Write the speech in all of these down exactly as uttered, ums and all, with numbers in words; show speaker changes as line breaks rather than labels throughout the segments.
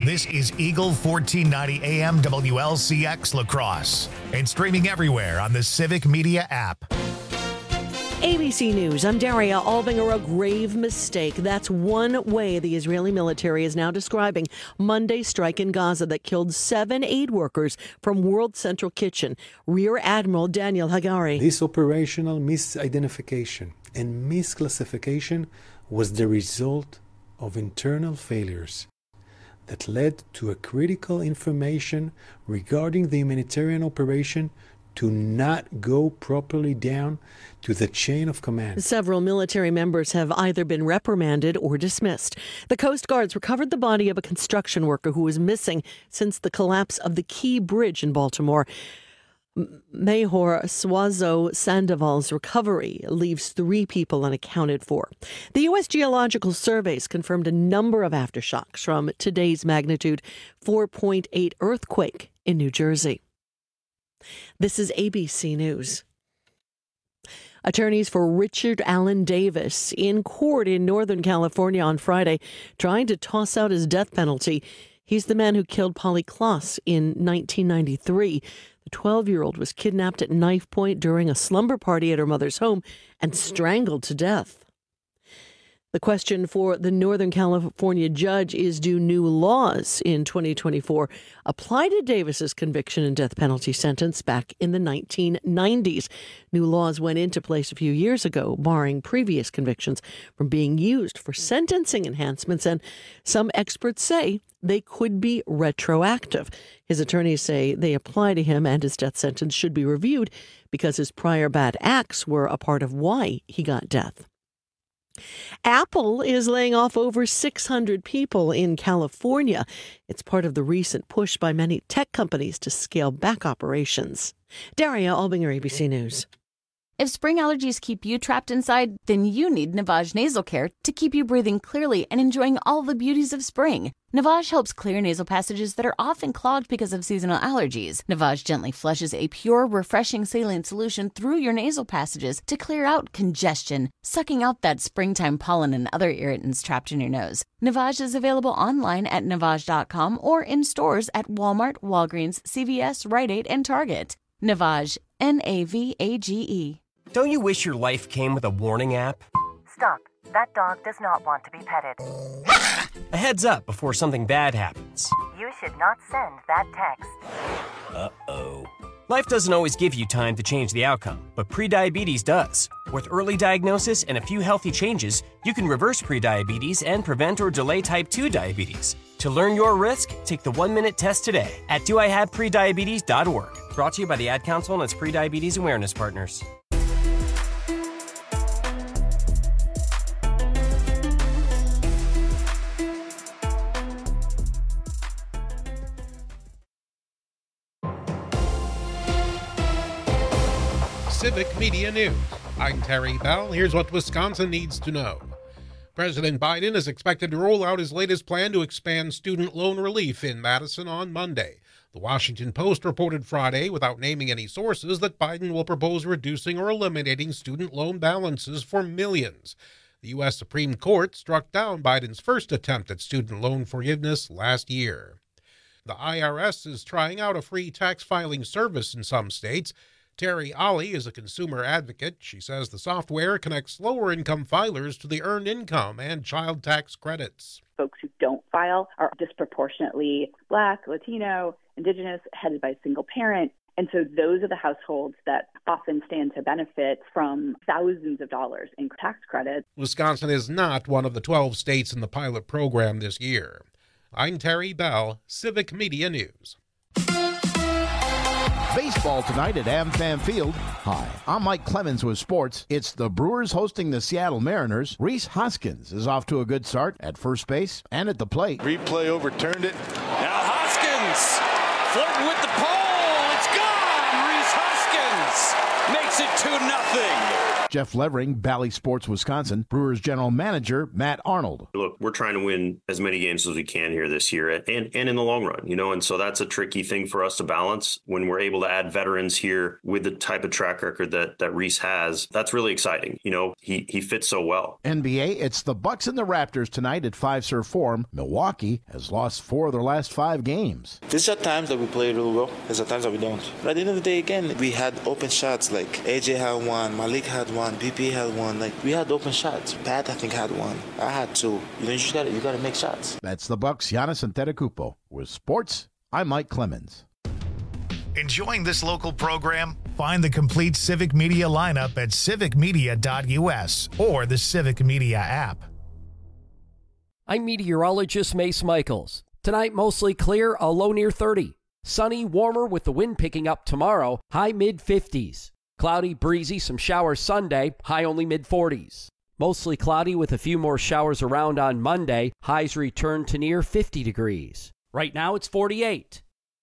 This is Eagle fourteen ninety A M W L C X La Crosse and streaming everywhere on the Civic Media app.
A B C News, I'm Daria Albinger. A grave mistake. That's one way the Israeli military is now describing Monday's strike in Gaza that killed seven aid workers from World Central Kitchen. Rear Admiral Daniel Hagari.
This operational misidentification and misclassification was the result of internal failures that led to a critical information regarding the humanitarian operation to not go properly down to the chain of command.
Several military members have either been reprimanded or dismissed. The Coast Guards recovered the body of a construction worker who was missing since the collapse of the Key Bridge in Baltimore. Mahor Swazo Sandoval's recovery leaves three people unaccounted for. The U S Geological Surveys confirmed a number of aftershocks from today's magnitude four point eight earthquake in New Jersey. This is A B C News. Attorneys for Richard Allen Davis in court in Northern California on Friday trying to toss out his death penalty. He's the man who killed Polly Klaas in nineteen ninety-three. The twelve-year-old was kidnapped at knife point during a slumber party at her mother's home and strangled to death. The question for the Northern California judge is, do new laws in twenty twenty-four apply to Davis's conviction and death penalty sentence back in the nineteen nineties? New laws went into place a few years ago, barring previous convictions from being used for sentencing enhancements, and some experts say they could be retroactive. His attorneys say they apply to him and his death sentence should be reviewed because his prior bad acts were a part of why he got death. Apple is laying off over six hundred people in California. It's part of the recent push by many tech companies to scale back operations. Daria Albinger, A B C News.
If spring allergies keep you trapped inside, then you need Navage Nasal Care to keep you breathing clearly and enjoying all the beauties of spring. Navage helps clear nasal passages that are often clogged because of seasonal allergies. Navage gently flushes a pure, refreshing saline solution through your nasal passages to clear out congestion, sucking out that springtime pollen and other irritants trapped in your nose. Navage is available online at navage dot com or in stores at Walmart, Walgreens, C V S, Rite Aid, and Target. Navage, N A V A G E.
Don't you wish your life came with a warning app?
Stop. That dog does not want to be petted.
A heads up before something bad happens.
You should not send that text.
Uh-oh. Life doesn't always give you time to change the outcome, but prediabetes does. With early diagnosis and a few healthy changes, you can reverse prediabetes and prevent or delay type two diabetes. To learn your risk, take the one-minute test today at do I have prediabetes dot org. Brought to you by the Ad Council and its Prediabetes Awareness Partners.
Civic Media News. I'm Terry Bell. Here's what Wisconsin needs to know. President Biden is expected to roll out his latest plan to expand student loan relief in Madison on Monday. The Washington Post reported Friday, without naming any sources, that Biden will propose reducing or eliminating student loan balances for millions. The U S Supreme Court struck down Biden's first attempt at student loan forgiveness last year. The I R S is trying out a free tax filing service in some states. Terry Ollie is a consumer advocate. She says the software connects lower-income filers to the earned income and child tax credits.
Folks who don't file are disproportionately Black, Latino, Indigenous, headed by a single parent. And so those are the households that often stand to benefit from thousands of dollars in tax credits.
Wisconsin is not one of the twelve states in the pilot program this year. I'm Terry Bell, Civic Media News.
Baseball tonight at AmFam Field. Hi, I'm Mike Clemens with sports. It's the Brewers hosting the Seattle Mariners. Rhys Hoskins is off to a good start at first base and at the plate.
Replay overturned it. Now Hoskins flirting with the pole. It's gone. Rhys Hoskins. scores, makes it two nothing.
Jeff Levering, Valley Sports, Wisconsin. Brewers general manager Matt Arnold.
Look, we're trying to win as many games as we can here this year and, and in the long run, you know, and so that's a tricky thing for us to balance when we're able to add veterans here with the type of track record that, that Reese has. That's really exciting. You know, he, he fits so well.
N B A, it's the Bucks and the Raptors tonight at Fiserv Forum. Milwaukee has lost four of their last five games.
There's at times that we play really well. There's at times that we don't. But at the end of the day, again, we had open shots. Like A J had one, Malik had one, B P had one. Like we had open shots. Pat, I think, had one. I had two. You know, you just got to you got to make shots.
That's the Bucks. Giannis Antetokounmpo. With sports, I'm Mike Clemens.
Enjoying this local program? Find the complete Civic Media lineup at civic media dot u s or the Civic Media app.
I'm meteorologist Mace Michaels. Tonight, mostly clear, a low near thirty. Sunny, warmer with the wind picking up tomorrow, high mid fifties. Cloudy, breezy, some showers Sunday, high only mid forties. Mostly cloudy with a few more showers around on Monday, highs return to near fifty degrees. Right now it's forty-eight.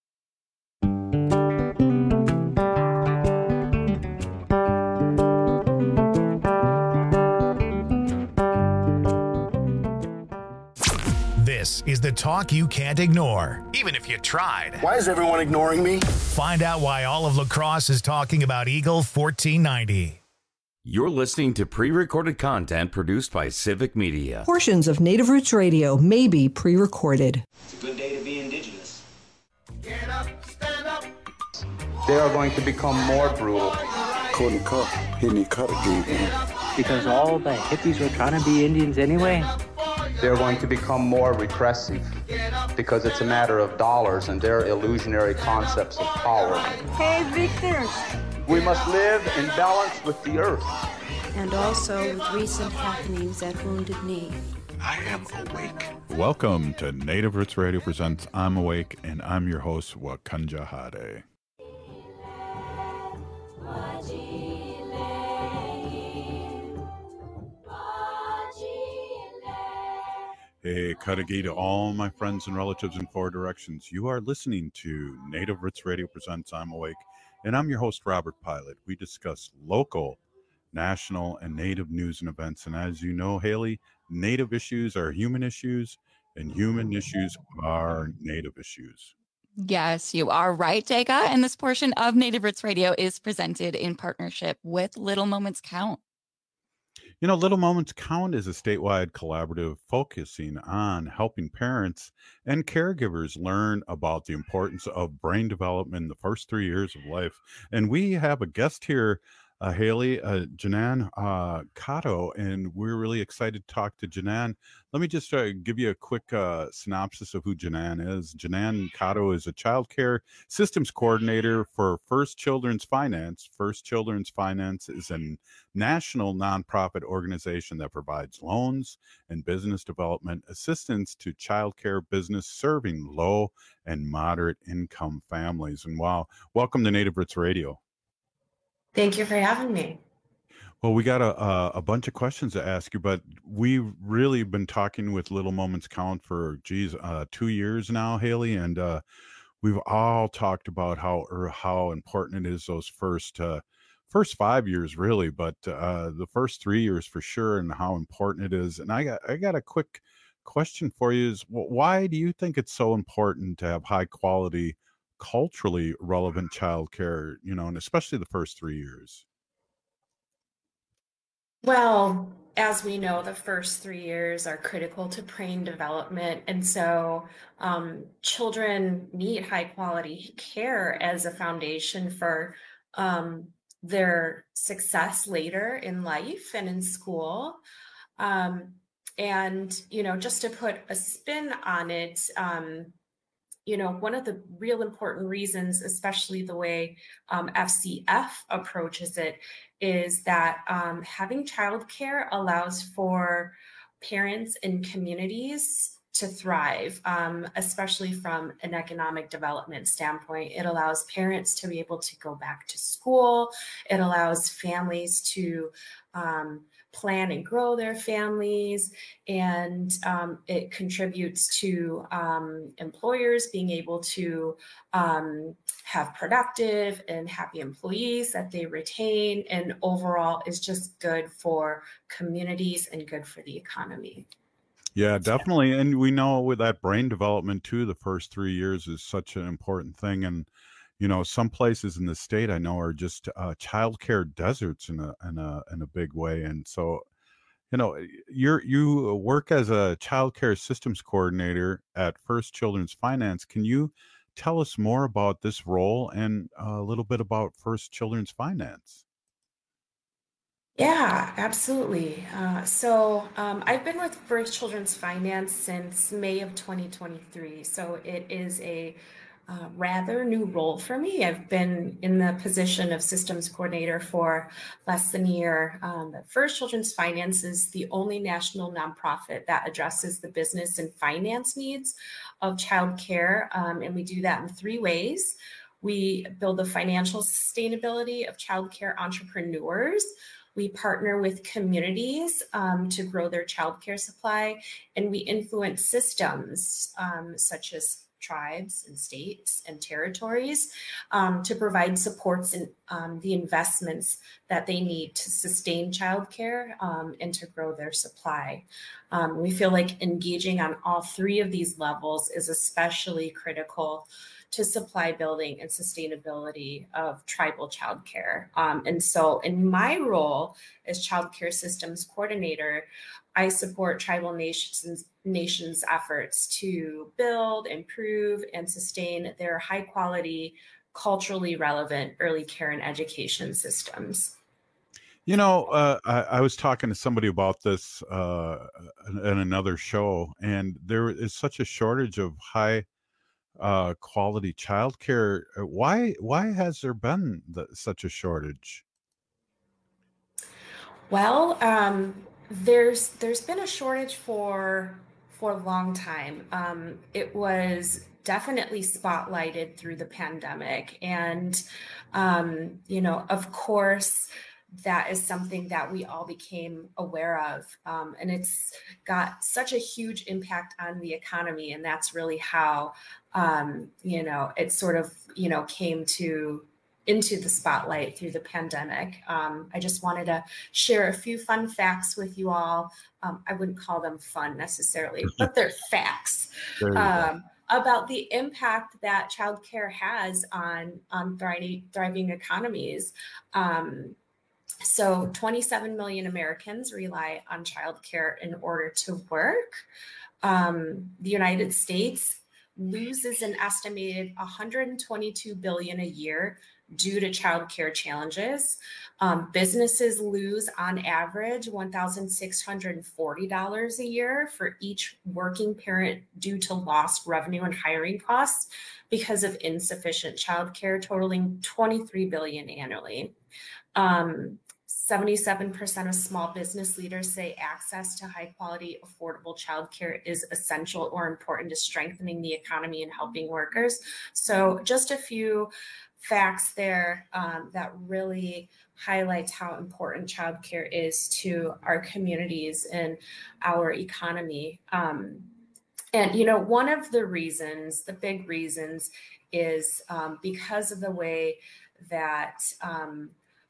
This is the talk you can't ignore, even if you tried.
Why is everyone ignoring me?
Find out why all of La Crosse is talking about Eagle fourteen ninety.
You're listening to pre-recorded content produced by Civic Media.
Portions of Native Roots Radio may be pre-recorded.
It's a good day to be indigenous.
Get up, stand up.
They are going to become more brutal.
Couldn't cut, hitting cut again.
Because all the hippies were trying to be Indians anyway.
They're going to become more repressive because it's a matter of dollars and their illusionary concepts of power.
Hey, Victor.
We must live in balance with the earth.
And also with recent happenings at Wounded Knee.
I am awake.
Welcome to Native Roots Radio presents I'm Awake, and I'm your host, Wakanja Hade. Hey, Kadagi to all my friends and relatives in four directions. You are listening to Native Roots Radio presents I'm Awake, and I'm your host, Robert Pilot. We discuss local, national, and Native news and events. And as you know, Haley, Native issues are human issues, and human issues are Native issues.
Yes, you are right, Dega. And this portion of Native Roots Radio is presented in partnership with Little Moments Count.
You know, Little Moments Count is a statewide collaborative focusing on helping parents and caregivers learn about the importance of brain development in the first three years of life. And we have a guest here, uh, Haley, uh, Janan uh, Cato, and we're really excited to talk to Janan. Let me just uh, give you a quick uh, synopsis of who Janan is. Janan Cato is a child care systems coordinator for First Children's Finance. First Children's Finance is a national nonprofit organization that provides loans and business development assistance to child care business serving low and moderate income families. And wow, welcome to Native Roots Radio.
Thank you for having me.
Well, we got a, a, a bunch of questions to ask you, but we've really been talking with Little Moments Count for, geez, uh, two years now, Haley, and uh, we've all talked about how or how important it is those first uh, first five years, really, but uh, the first three years for sure, and how important it is. And I got I got a quick question for you: is why do you think it's so important to have high quality, culturally relevant childcare? You know, and especially the first three years.
Well, as we know, the first three years are critical to brain development. And so um, children need high quality care as a foundation for um, their success later in life and in school. Um, and, you know, just to put a spin on it, um, you know, one of the real important reasons, especially the way um, F C F approaches it, is that um, having childcare allows for parents and communities to thrive, um, especially from an economic development standpoint. It allows parents to be able to go back to school. It allows families to um, plan and grow their families. And um, it contributes to um, employers being able to um, have productive and happy employees that they retain, and overall is just good for communities and good for the economy.
Yeah, definitely. And we know with that brain development too, the first three years is such an important thing. And, you know, some places in the state I know are just uh, childcare deserts in a, in a, in a big way. And so, you know, you're, you work as a childcare systems coordinator at First Children's Finance. Can you tell us more about this role and a little bit about First Children's Finance?
Yeah, absolutely. Uh, so um, I've been with First Children's Finance since May of twenty twenty-three. So it is a uh, rather new role for me. I've been in the position of systems coordinator for less than a year. Um, but First Children's Finance is the only national nonprofit that addresses the business and finance needs of childcare. Um, and we do that in three ways. We build the financial sustainability of childcare entrepreneurs. We partner with communities um, to grow their childcare supply, and we influence systems um, such as tribes and states and territories um, to provide supports and um, the investments that they need to sustain childcare um, and to grow their supply. Um, we feel like engaging on all three of these levels is especially critical to supply building and sustainability of tribal childcare. Um, and so in my role as childcare systems coordinator, I support tribal nations, nations' efforts to build, improve, and sustain their high quality, culturally relevant early care and education systems.
You know, uh, I, I was talking to somebody about this uh, in, in another show, and there is such a shortage of high uh quality childcare. Why why has there been the, such a shortage?
Well, um there's there's been a shortage for for a long time. Um it was definitely spotlighted through the pandemic, and um you know, of course, that is something that we all became aware of. Um, and it's got such a huge impact on the economy. And that's really how, um, you know, it sort of, you know, came to into the spotlight through the pandemic. Um, I just wanted to share a few fun facts with you all. Um, I wouldn't call them fun necessarily, but they're facts. Um, about the impact that childcare has on, on thriving, thriving economies. Um, So twenty-seven million Americans rely on childcare in order to work. Um, the United States loses an estimated one hundred twenty-two billion dollars a year due to childcare challenges. Um, businesses lose on average one thousand six hundred forty dollars a year for each working parent due to lost revenue and hiring costs because of insufficient childcare, totaling twenty-three billion dollars annually. Um, seventy-seven percent of small business leaders say access to high quality, affordable childcare is essential or important to strengthening the economy and helping workers. So just a few facts there um, that really highlights how important childcare is to our communities and our economy. Um, and, you know, one of the reasons, the big reasons is um, because of the way that um,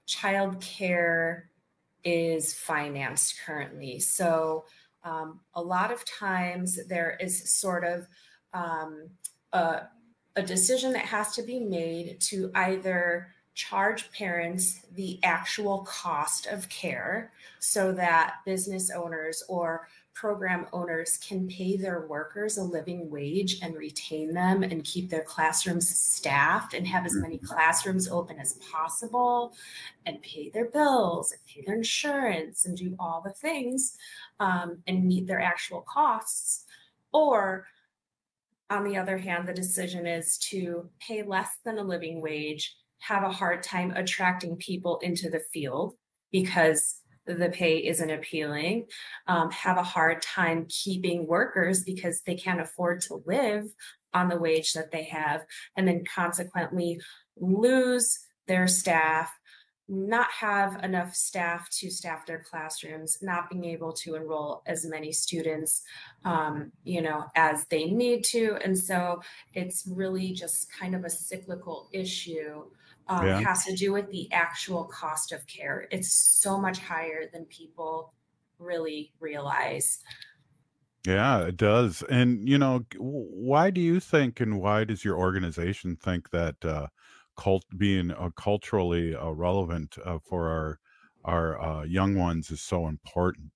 childcare is financed currently. So um, a lot of times there is sort of um, a, a decision that has to be made to either charge parents the actual cost of care so that business owners or program owners can pay their workers a living wage and retain them and keep their classrooms staffed and have as many classrooms open as possible and pay their bills and pay their insurance and do all the things um, and meet their actual costs. Or on the other hand, the decision is to pay less than a living wage, have a hard time attracting people into the field because the pay isn't appealing, um, have a hard time keeping workers because they can't afford to live on the wage that they have, and then consequently lose their staff, not have enough staff to staff their classrooms, not being able to enroll as many students, um, you know, as they need to. And so it's really just kind of a cyclical issue. Um,
Yeah.
It has to do with the actual cost of care. It's so much higher than people really realize.
Yeah, it does. And, you know, g- w- why do you think and why does your organization think that uh, cult being uh, culturally uh, relevant uh, for our our uh, young ones is so important?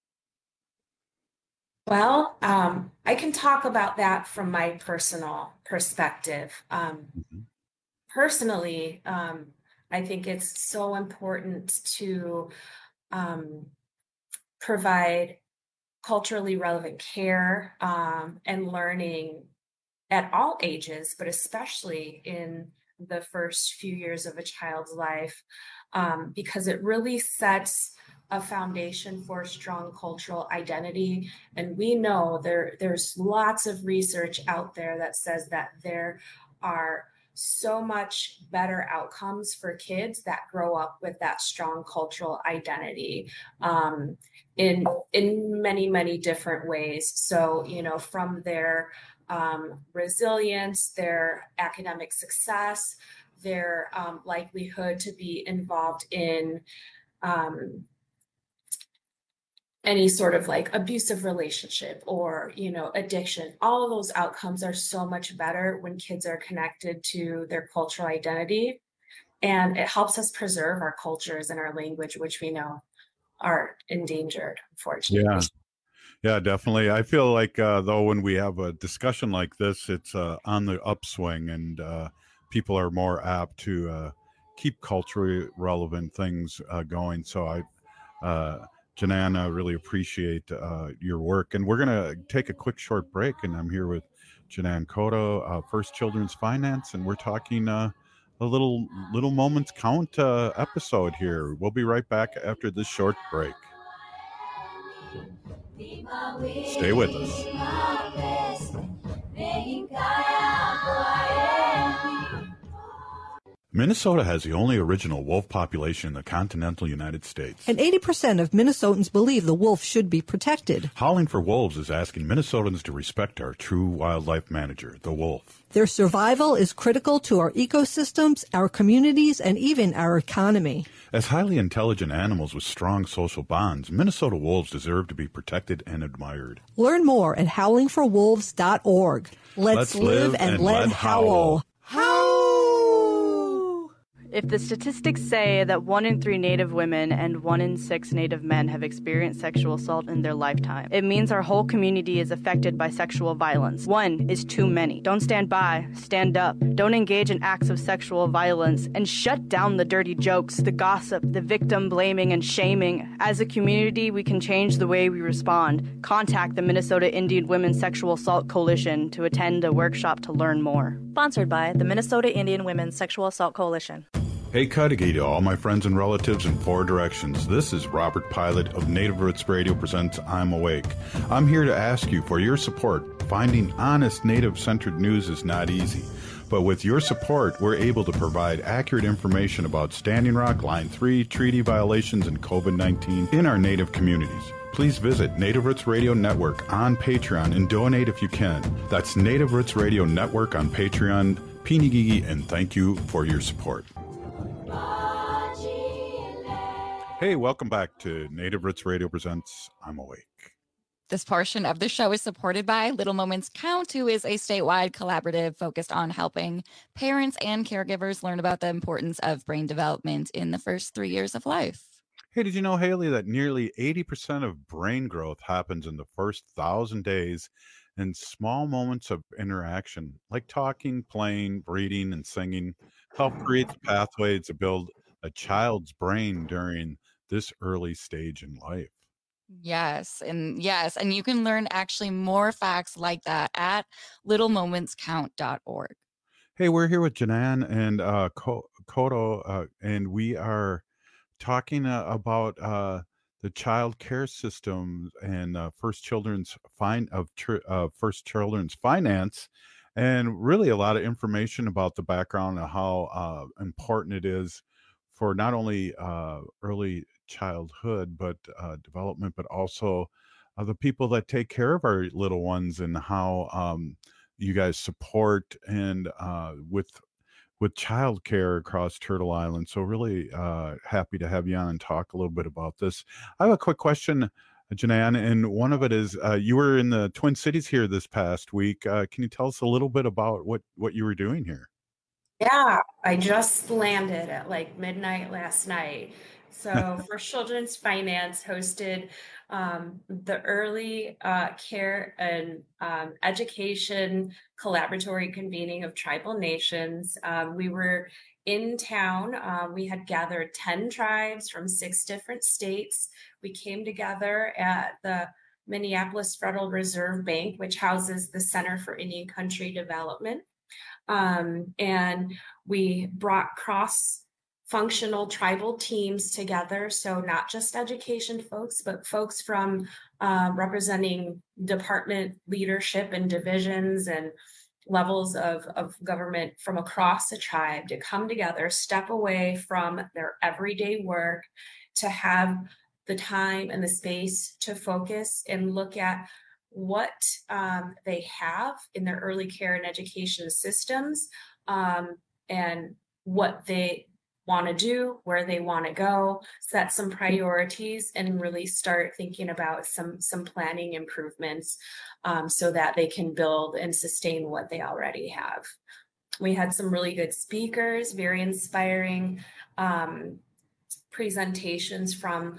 Well, um, I can talk about that from my personal perspective. Um,
Mhm.
personally, um, I think it's so important to um, provide culturally relevant care um, and learning at all ages, but especially in the first few years of a child's life, um, because it really sets a foundation for strong cultural identity. And we know there there's lots of research out there that says that there are so much better outcomes for kids that grow up with that strong cultural identity um, in in many many different ways. So you know, from their um, resilience, their academic success, their um, likelihood to be involved in um, any sort of like abusive relationship or, you know, addiction. All of those outcomes are so much better when kids are connected to their cultural identity. And it helps us preserve our cultures and our language, which we know are endangered, unfortunately.
Yeah. Yeah, definitely. I feel like uh, though when we have a discussion like this, it's uh, on the upswing, and uh, people are more apt to uh, keep culturally relevant things uh, going. So I, uh, Janan, I really appreciate uh, your work. And we're gonna take a quick short break. And I'm here with Janan Cotto, uh, First Children's Finance, and we're talking uh, a little little moments count uh, episode here. We'll be right back after this short break. Stay with us. Minnesota has the only original wolf population in the continental United States.
And eighty percent of Minnesotans believe the wolf should be protected.
Howling for Wolves is asking Minnesotans to respect our true wildlife manager, the wolf.
Their survival is critical to our ecosystems, our communities, and even our economy.
As highly intelligent animals with strong social bonds, Minnesota wolves deserve to be protected and admired.
Learn more at howling for wolves dot org. Let's,
Let's live and let howl.
Howl!
If the statistics say that one in three Native women and one in six Native men have experienced sexual assault in their lifetime, it means our whole community is affected by sexual violence. One is too many. Don't stand by. Stand up. Don't engage in acts of sexual violence, and shut down the dirty jokes, the gossip, the victim blaming and shaming. As a community, we can change the way we respond. Contact the Minnesota Indian Women's Sexual Assault Coalition to attend a workshop to learn more.
Sponsored by the Minnesota Indian Women's Sexual Assault Coalition.
Hey Cudahy to all my friends and relatives in four directions. This is Robert Pilot of Native Roots Radio presents I'm Awake. I'm here to ask you for your support. Finding honest Native-centered news is not easy. But with your support, we're able to provide accurate information about Standing Rock, Line three, treaty violations, and COVID nineteen in our Native communities. Please visit Native Roots Radio Network on Patreon and donate if you can. That's Native Roots Radio Network on Patreon. Pinigigi, and thank you for your support. Hey, welcome back to Native Roots Radio presents I'm Awake.
This portion of the show is supported by Little Moments Count, who is a statewide collaborative focused on helping parents and caregivers learn about the importance of brain development in the first three years of life.
Hey, did you know, Haley, that nearly eighty percent of brain growth happens in the first thousand days in small moments of interaction, like talking, playing, breathing, and singing, help create the pathways to build a child's brain during this early stage in life.
Yes, and yes, and you can learn actually more facts like that at little moments count dot org.
Hey, we're here with Janan and uh, Cotto, uh, and we are talking uh, about uh, the child care system and uh, First Children's fin- of uh, First Children's Finance, and really a lot of information about the background and how uh, important it is for not only uh, early childhood, but uh, development, but also uh, the people that take care of our little ones, and how um, you guys support and uh, with with childcare across Turtle Island. So really uh, happy to have you on and talk a little bit about this. I have a quick question, Janan, and one of it is uh, you were in the Twin Cities here this past week. Uh, can you tell us a little bit about what, what you were doing here?
Yeah, I just landed at like midnight last night. So First Children's Finance hosted um, the early uh, care and um, education collaboratory convening of tribal nations. Um, we were in town. Uh, we had gathered ten tribes from six different states. We came together at the Minneapolis Federal Reserve Bank, which houses the Center for Indian Country Development. Um, and we brought cross-functional tribal teams together. So not just education folks, but folks from uh, representing department leadership and divisions and levels of, of government from across the tribe to come together, step away from their everyday work to have the time and the space to focus and look at what um, they have in their early care and education systems, um, and what they want to do, where they want to go, set some priorities, and really start thinking about some some planning improvements um, so that they can build and sustain what they already have. We had some really good speakers, very inspiring um, presentations from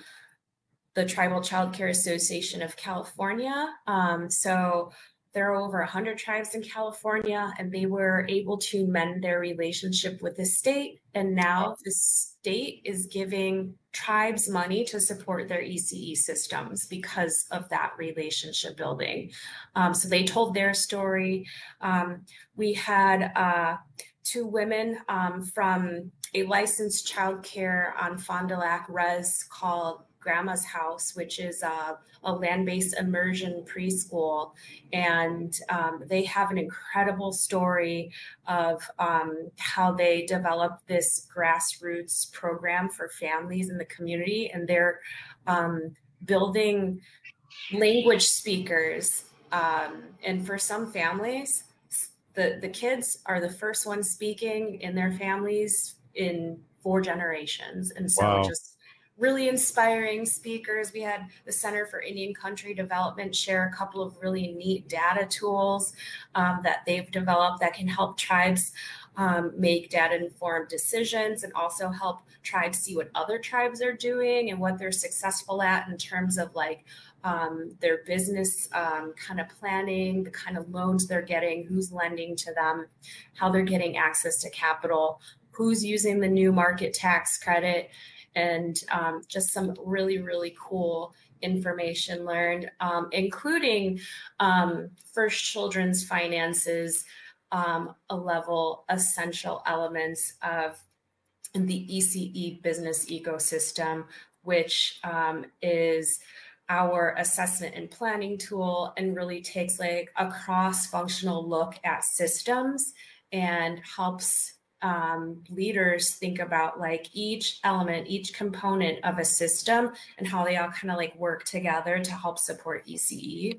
the Tribal Child Care Association of California. Um, so there are over one hundred tribes in California, and they were able to mend their relationship with the state. And now the state is giving tribes money to support their E C E systems because of that relationship building. Um, so they told their story. Um, we had uh, two women um, from a licensed childcare on Fond du Lac Res called Grandma's House, which is a, a land-based immersion preschool. And um, they have an incredible story of um, how they developed this grassroots program for families in the community. And they're um, building language speakers. Um, and for some families, the, the kids are the first ones speaking in their families in four generations. And so
Wow.
just really inspiring speakers. We had the Center for Indian Country Development share a couple of really neat data tools um, that they've developed that can help tribes um, make data-informed decisions, and also help tribes see what other tribes are doing and what they're successful at in terms of like um, their business um, kind of planning, the kind of loans they're getting, who's lending to them, how they're getting access to capital, who's using the new market tax credit, and um, just some really, really cool information learned, um, including um, First Children's Finance's um, a level essential elements of the E C E business ecosystem, which um, is our assessment and planning tool, and really takes like a cross-functional look at systems and helps Um, leaders think about like each element, each component of a system, and how they all kind of like work together to help support E C E.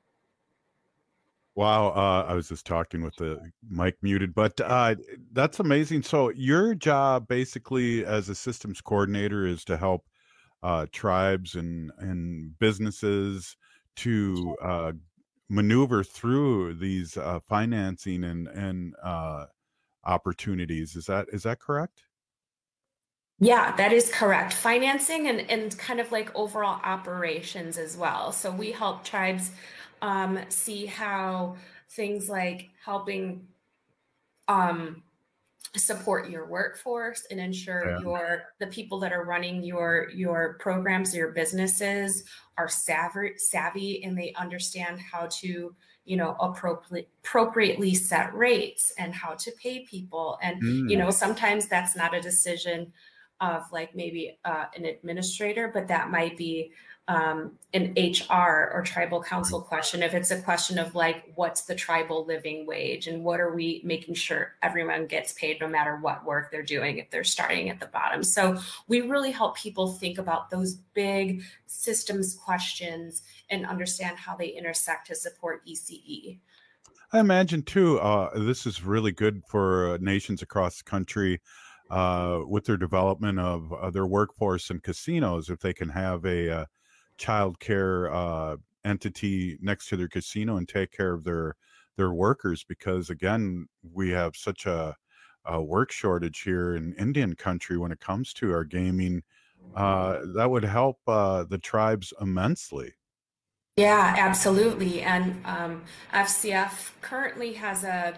Wow, uh, I was just talking with the mic muted, but uh, that's amazing. So your job basically as a systems coordinator is to help uh, tribes and, and businesses to uh, maneuver through these uh, financing and, and uh, opportunities. Is that is that correct?
Yeah, that is correct. Financing and, and kind of like overall operations as well. So we help tribes um, see how things like helping um, support your workforce and ensure
Yeah.
your the people that are running your your programs, your businesses are savvy, savvy and they understand how to, you know, appropriately appropriately set rates and how to pay people. And,
Mm.
you know, sometimes that's not a decision of like maybe uh, an administrator, but that might be um, an H R or tribal council question. If it's a question of like, what's the tribal living wage and what are we making sure everyone gets paid no matter what work they're doing if they're starting at the bottom. So we really help people think about those big systems questions and understand how they intersect to support E C E.
I imagine too, uh, this is really good for uh, nations across the country uh, with their development of uh, their workforce and casinos. If they can have a uh, child care uh, entity next to their casino and take care of their their workers, because again, we have such a, a work shortage here in Indian country when it comes to our gaming. Uh, that would help uh, the tribes immensely.
Yeah, absolutely. And um, F C F currently has a,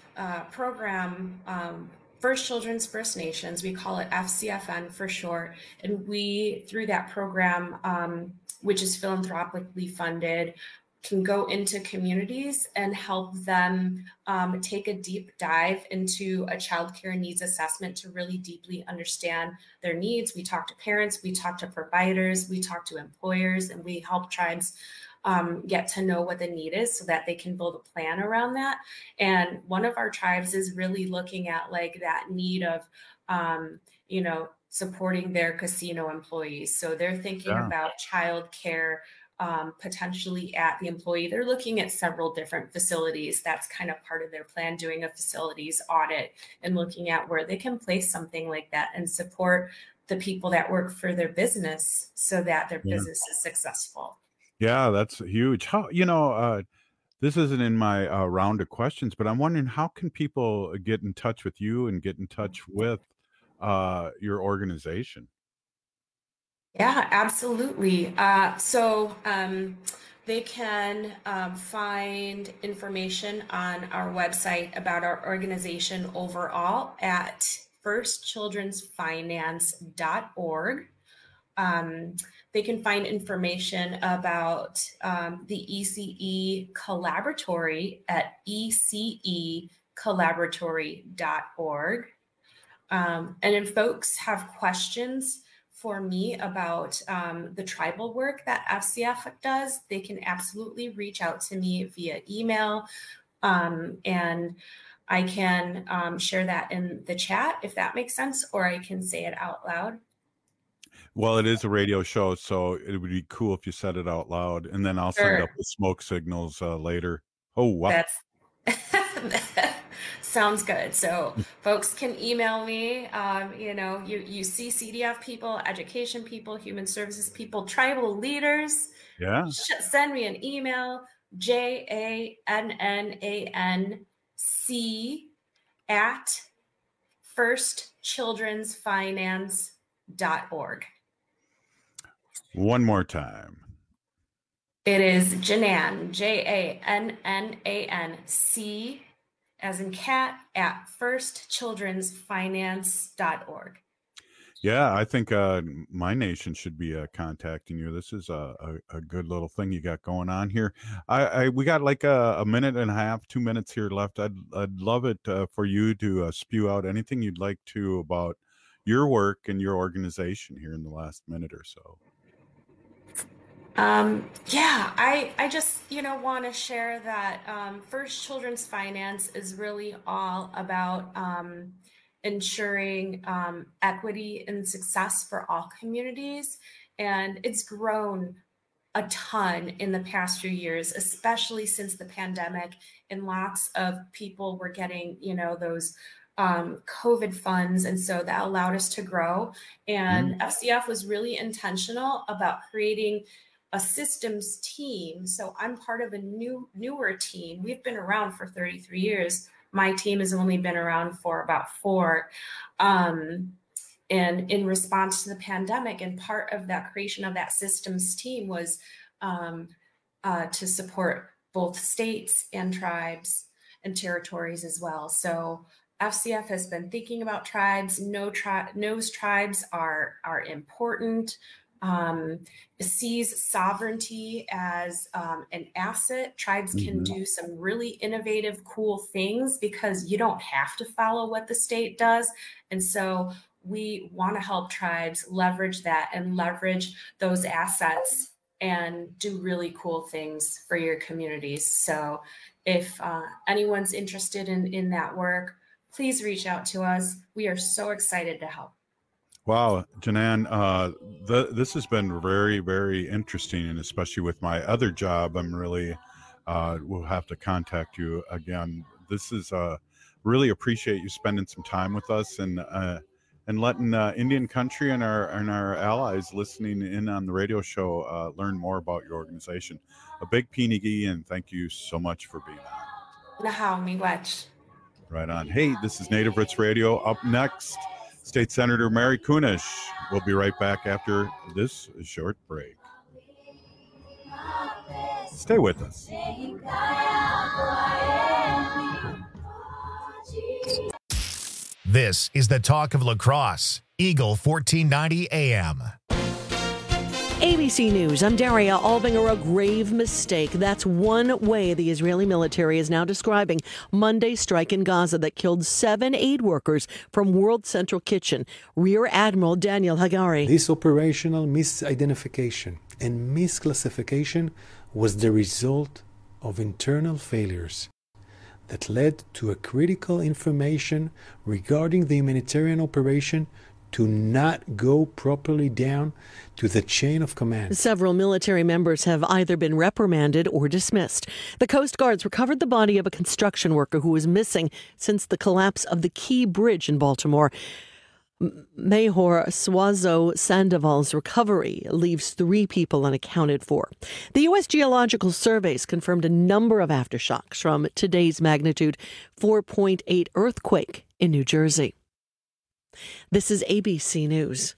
a program, um, First Children's First Nations. We call it F C F N for short. And we, through that program, um, which is philanthropically funded, can go into communities and help them um, take a deep dive into a child care needs assessment to really deeply understand their needs. We talk to parents, we talk to providers, we talk to employers, and we help tribes um, get to know what the need is so that they can build a plan around that. And one of our tribes is really looking at like that need of, um, you know, supporting their casino employees. So they're thinking
Yeah.
about child care Um, potentially at the employee. They're looking at several different facilities. That's kind of part of their plan, doing a facilities audit and looking at where they can place something like that and support the people that work for their business so that their
Yeah.
business is successful.
Yeah, that's huge. How, you know, uh, this isn't in my uh, round of questions, but I'm wondering how can people get in touch with you and get in touch with uh, your organization?
Yeah, absolutely. Uh, so um, they can um, find information on our website about our organization overall at first children's finance dot org. Um, they can find information about um, the E C E Collaboratory at e c e collaboratory dot org. Um, and if folks have questions for me about um, the tribal work that F C F does, they can absolutely reach out to me via email. Um, and I can um, share that in the chat if that makes sense, or I can say it out loud.
Well, it is a radio show, so it would be cool if you said it out loud, and then I'll send
Sure.
up the smoke signals uh, later. Oh, wow.
That's sounds good. So folks can email me. Um, you know, you you see C D F people, education people, human services people, tribal leaders.
Yeah.
Sh- send me an email, J A N N A N C at first children's finance dot org.
One more time.
It is Janan, J A N N A N C as in cat at first children's finance dot org.
Yeah, I think uh, my nation should be uh, contacting you. This is a, a, a good little thing you got going on here. I, I we got like a, a minute and a half, two minutes here left. I'd I'd love it uh, for you to uh, spew out anything you'd like to about your work and your organization here in the last minute or so.
Um, yeah, I, I just, you know, want to share that um, First Children's Finance is really all about um, ensuring um, equity and success for all communities. And it's grown a ton in the past few years, especially since the pandemic, and lots of people were getting, you know, those um, COVID funds. And so that allowed us to grow. And
Mhm.
F C F was really intentional about creating a systems team. So I'm part of a new, newer team. We've been around for thirty-three years. My team has only been around for about four. Um, and in response to the pandemic, and part of that creation of that systems team was um, uh, to support both states and tribes and territories as well. So F C F has been thinking about tribes. No tri- knows tribes are, are important. Um, sees sovereignty as um, an asset. Tribes can
Mhm.
do some really innovative, cool things because you don't have to follow what the state does. And so we want to help tribes leverage that and leverage those assets and do really cool things for your communities. So if uh, anyone's interested in, in that work, please reach out to us. We are so excited to help.
Wow, Janan, uh, the, this has been very, very interesting, and especially with my other job, I'm really, uh, we'll have to contact you again. This is, uh, really appreciate you spending some time with us and, uh, and letting uh, Indian country and our and our allies listening in on the radio show uh, learn more about your organization. A big pinigi, and thank you so much for being on.
Nahau miigwech.
Right on. Hey, this is Native Roots Radio. Up next, State Senator Mary Kunesh. We'll be right back after this short break. Stay with us.
This is the Talk of La Crosse, Eagle fourteen ninety A M.
A B C News, I'm Daria Albinger. A grave mistake. That's one way the Israeli military is now describing Monday's strike in Gaza that killed seven aid workers from World Central Kitchen. Rear Admiral Daniel Hagari.
This operational misidentification and misclassification was the result of internal failures that led to a critical information regarding the humanitarian operation to not go properly down to the chain of command.
Several military members have either been reprimanded or dismissed. The Coast Guards recovered the body of a construction worker who was missing since the collapse of the Key Bridge in Baltimore. Mahor Swazo Sandoval's recovery leaves three people unaccounted for. The U S Geological Surveys confirmed a number of aftershocks from today's magnitude four point eight earthquake in New Jersey. This is A B C News.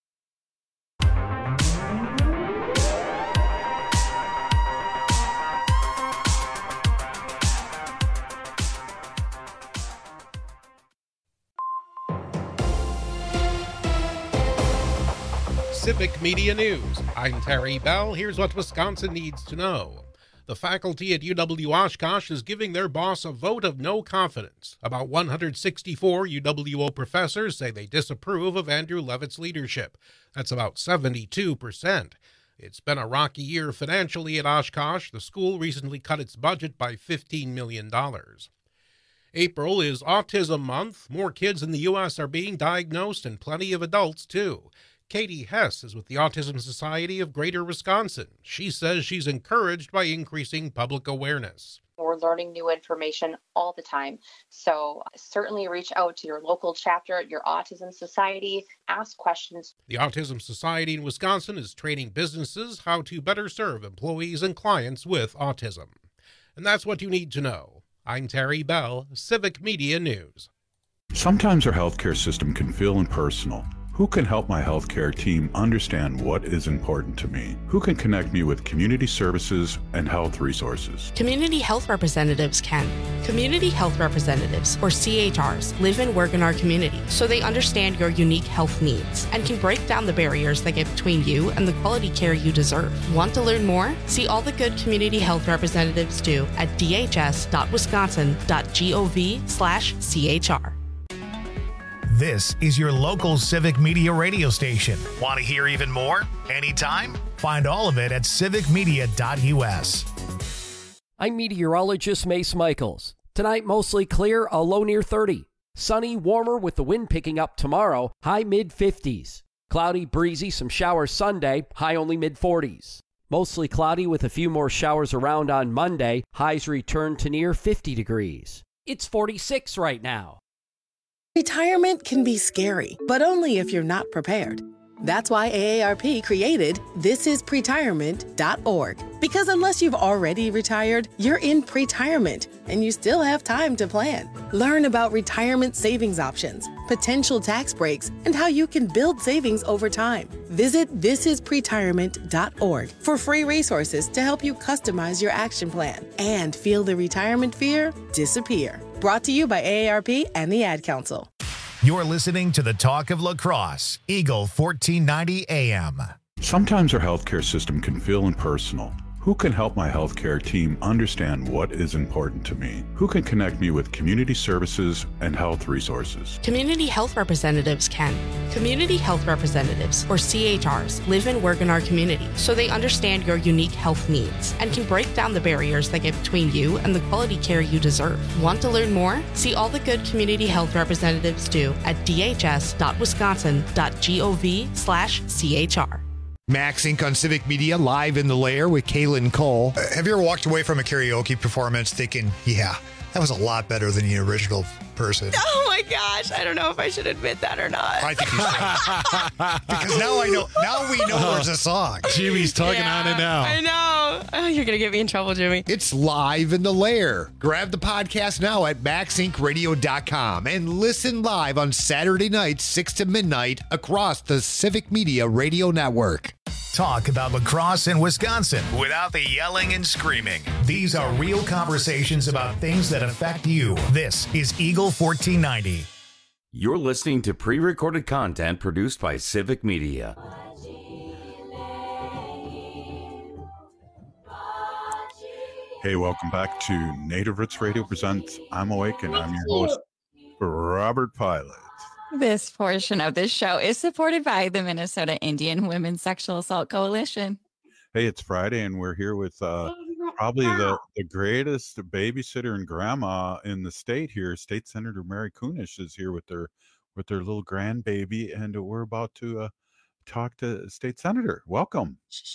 Civic Media News. I'm Terry Bell. Here's what Wisconsin needs to know. The faculty at U W Oshkosh is giving their boss a vote of no confidence. About one hundred sixty-four U W O professors say they disapprove of Andrew Levitt's leadership. That's about seventy-two percent. It's been a rocky year financially at Oshkosh. The school recently cut its budget by fifteen million dollars. April is Autism Month. More kids in the U S are being diagnosed, and plenty of adults, too. Katie Hess is with the Autism Society of Greater Wisconsin. She says she's encouraged by increasing public awareness.
We're learning new information all the time. So certainly reach out to your local chapter at your Autism Society, ask questions.
The Autism Society in Wisconsin is training businesses how to better serve employees and clients with autism. And that's what you need to know. I'm Terry Bell, Civic Media News.
Sometimes our healthcare system can feel impersonal. Who can help my healthcare team understand what is important to me? Who can connect me with community services and health resources?
Community health representatives can. Community health representatives, or C H Rs, live and work in our community, so they understand your unique health needs and can break down the barriers that get between you and the quality care you deserve. Want to learn more? See all the good community health representatives do at d h s dot wisconsin dot gov slash c h r.
This is your local Civic Media radio station. Want to hear even more? Anytime? Find all of it at civic media dot u s.
I'm meteorologist Mace Michaels. Tonight, mostly clear, a low near thirty. Sunny, warmer with the wind picking up tomorrow, high mid fifties. Cloudy, breezy, some showers Sunday, high only mid forties. Mostly cloudy with a few more showers around on Monday, highs return to near fifty degrees. It's forty-six right now.
Retirement can be scary, but only if you're not prepared. That's why A A R P created this is pretirement dot org. Because unless you've already retired, you're in pretirement, and you still have time to plan. Learn about retirement savings options, potential tax breaks, and how you can build savings over time. Visit this is pretirement dot org for free resources to help you customize your action plan and feel the retirement fear disappear. Brought to you by A A R P and the Ad Council.
You're listening to the Talk of La Crosse, Eagle fourteen ninety A M.
Sometimes our healthcare system can feel impersonal. Who Who can help my healthcare team understand what is important to me? Who can connect me with community services and health resources?
Community health representatives can. Community health representatives, or C H Rs, live and work in our community, so they understand your unique health needs and can break down the barriers that get between you and the quality care you deserve. Want to learn more? See all the good community health representatives do at d h s dot wisconsin dot gov slash c h r.
Max Incorporated on Civic Media, live in the lair with Kaylin Cole.
Uh, have you ever walked away from a karaoke performance thinking, yeah, that was a lot better than the original person?
Oh my gosh, I don't know if I should admit that or not.
I think you should. Because now I know, now we know there's a song.
Jimmy's tugging
Yeah,
on it now.
I know. Oh, you're going to get me in trouble, Jimmy.
It's live in the lair. Grab the podcast now at max inc radio dot com and listen live on Saturday nights, six to midnight, across the Civic Media Radio Network.
Talk about lacrosse in Wisconsin without the yelling and screaming. These are real conversations about things that affect you. This is Eagle fourteen ninety.
You're listening to pre-recorded content produced by Civic Media.
Hey, welcome back to Native Roots Radio presents I'm Awake, and I'm your host, Robert Pilot.
This portion of this show is supported by the Minnesota Indian Women's Sexual Assault Coalition.
Hey, it's Friday, and we're here with uh, probably the, the greatest babysitter and grandma in the state here. State Senator Mary Kunesh is here with their with their little grandbaby, and we're about to uh, talk to State Senator. Welcome.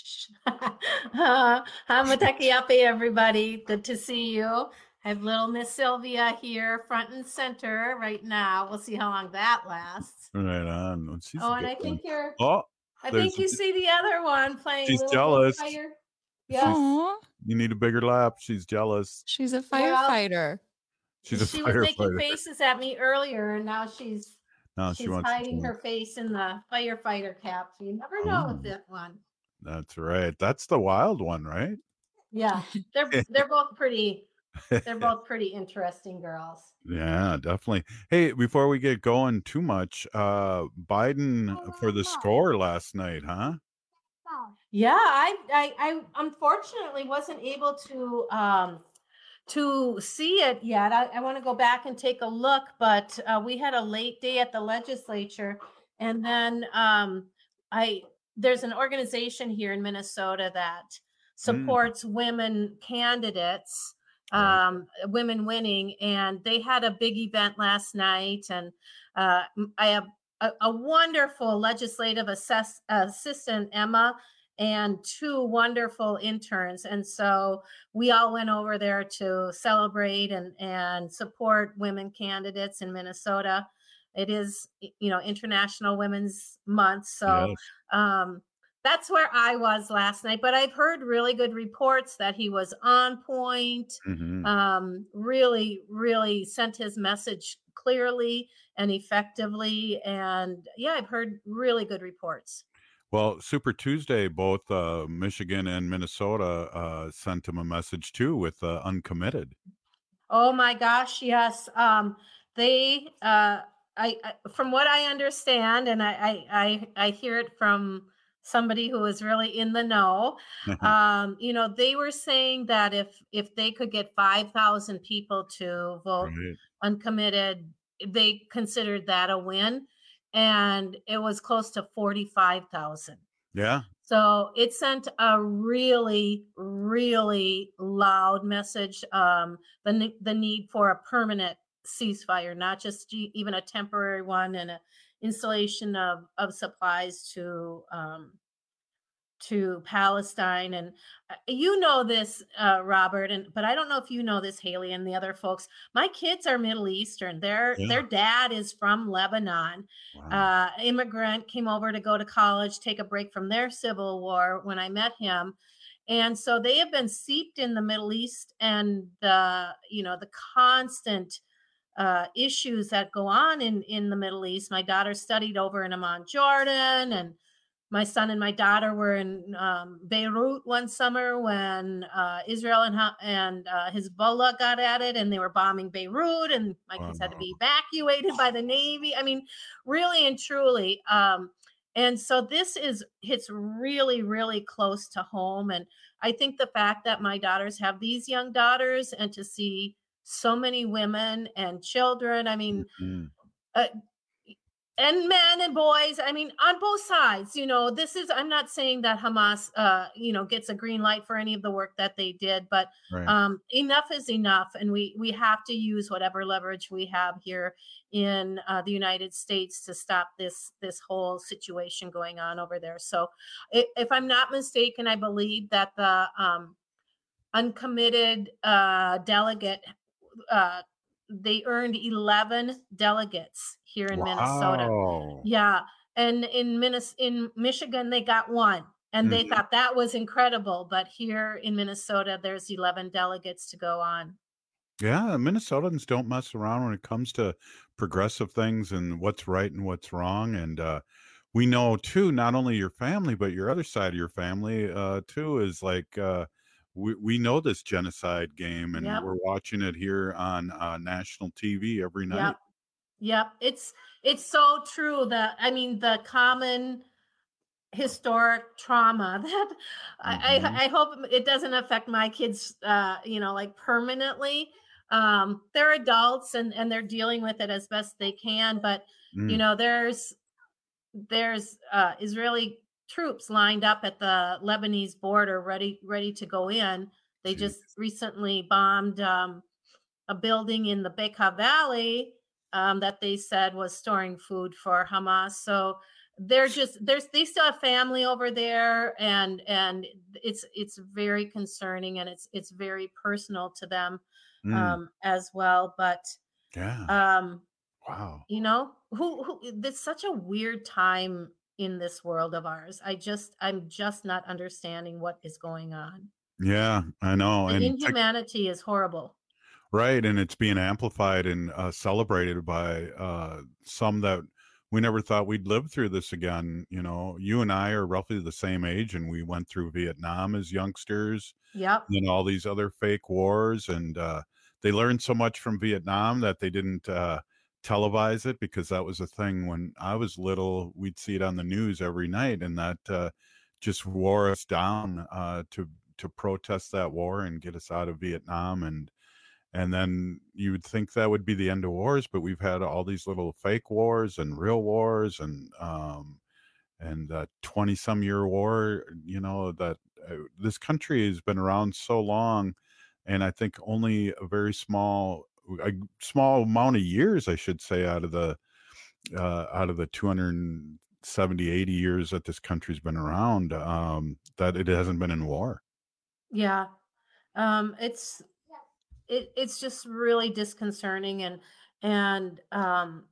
uh, Hamatakiape, everybody. Good to see you. I have little Miss Sylvia here, front and center right now. We'll see how long that lasts.
Right on. She's
oh, and I think
one.
you're.
Oh,
I think you see the other one playing.
She's
Little
jealous.
Fire. Yeah.
You need a bigger lap. She's jealous.
She's a firefighter.
She's a
she
firefighter.
was making faces at me earlier, and now she's
No,
she's
she wants
hiding
to-
her face in the firefighter cap. So you never know
Oh.
with that one.
That's right. That's the wild one, right?
Yeah, they're they're both pretty. They're both pretty interesting girls.
Yeah, definitely. Hey, before we get going too much, uh Biden for the score last night, huh?
Yeah, I, I, I unfortunately wasn't able to um, to see it yet. I, I want to go back and take a look, but uh, we had a late day at the legislature, and then um, I there's an organization here in Minnesota that supports women candidates, um, women winning, and they had a big event last night, and uh, I have a, a wonderful legislative assess, assistant, Emma, and two wonderful interns. And so we all went over there to celebrate and, and support women candidates in Minnesota. It is, you know, International Women's Month. So
Yes.
um, that's where I was last night. But I've heard really good reports that he was on point,
Mhm.
um, really, really sent his message clearly and effectively. And yeah, I've heard really good reports.
Well, Super Tuesday, both uh, Michigan and Minnesota uh, sent him a message too with uh, uncommitted.
Oh my gosh, yes. Um, they, uh, I, I, from what I understand, and I, I, I, I hear it from somebody who is really in the know. um, you know, they were saying that if if they could get five thousand people to vote
Right.
uncommitted, they considered that a win, and it was close to forty-five thousand.
Yeah.
So it sent a really, really loud message. Um, the ne- the need for a permanent ceasefire, not just e- even a temporary one, and a installation of of supplies to um, to Palestine. And uh, you know this, uh, Robert, and but I don't know if you know this, Haley, and the other folks. My kids are Middle Eastern. Their
Yeah.
their dad is from Lebanon. Uh, immigrant, came over to go to college, take a break from their civil war when I met him. And so they have been seeped in the Middle East and the, you know, the constant uh, issues that go on in, in the Middle East. My daughter studied over in Amman, Jordan, and my son and my daughter were in um, Beirut one summer when uh, Israel and, Ha- and uh, Hezbollah got at it, and they were bombing Beirut, and my kids had to be evacuated by the Navy. I mean, really and truly, um, And so this is hits really, really close to home. And I think the fact that my daughters have these young daughters and to see so many women and children, I mean,
Mhm.
uh, and men and boys, I mean, on both sides, you know, this is, I'm not saying that Hamas, uh, you know, gets a green light for any of the work that they did, but
Right.
um, enough is enough. And we, we have to use whatever leverage we have here in uh, the United States to stop this, this whole situation going on over there. So if, if I'm not mistaken, I believe that the um, uncommitted uh, delegate, uh, they earned eleven delegates here in Minnesota.
Wow.
Yeah. And in Minnes- in Michigan, they got one. And they
Mhm.
thought that was incredible. But here in Minnesota, there's eleven delegates to go on.
Yeah, Minnesotans don't mess around when it comes to progressive things and what's right and what's wrong. And uh, we know too, not only your family, but your other side of your family uh, too is like uh, we we know this genocide game, and
Yep.
we're watching it here on uh, national T V every night.
Yep. Yep. It's it's so true that I mean the common historic trauma that I,
Mhm.
I I hope it doesn't affect my kids uh you know like permanently. Um they're adults and and they're dealing with it as best they can, but you
Mm.
know there's there's uh Israeli troops lined up at the Lebanese border ready ready to go in. They
Jeez.
just recently bombed um a building in the Bekaa Valley um, that they said was storing food for Hamas. So they're just there's they still have family over there, and and it's it's very concerning, and it's it's very personal to them
Mm.
um, as well. But
Yeah.
um,
Wow.
you know, who who it's such a weird time in this world of ours. I just I'm just not understanding what is going on.
Yeah, I know.
The
And tech-
inhumanity is horrible.
right, and it's being amplified and uh, celebrated by uh, some that we never thought we'd live through this again. You know, you and I are roughly the same age, and we went through Vietnam as youngsters,
Yep.
and all these other fake wars, and uh, they learned so much from Vietnam that they didn't uh, televise it, because that was a thing when I was little. We'd see it on the news every night, and that uh, just wore us down uh, to to protest that war and get us out of Vietnam. And and then you would think that would be the end of wars, but we've had all these little fake wars and real wars, and um, and uh, twenty some year war. You know that uh, this country has been around so long, and I think only a very small a small amount of years, I should say, out of the uh, out of the two hundred seventy, eighty years that this country's been around, um, that it hasn't been in war.
Yeah. Um, it's it, it's just really disconcerting, and and um,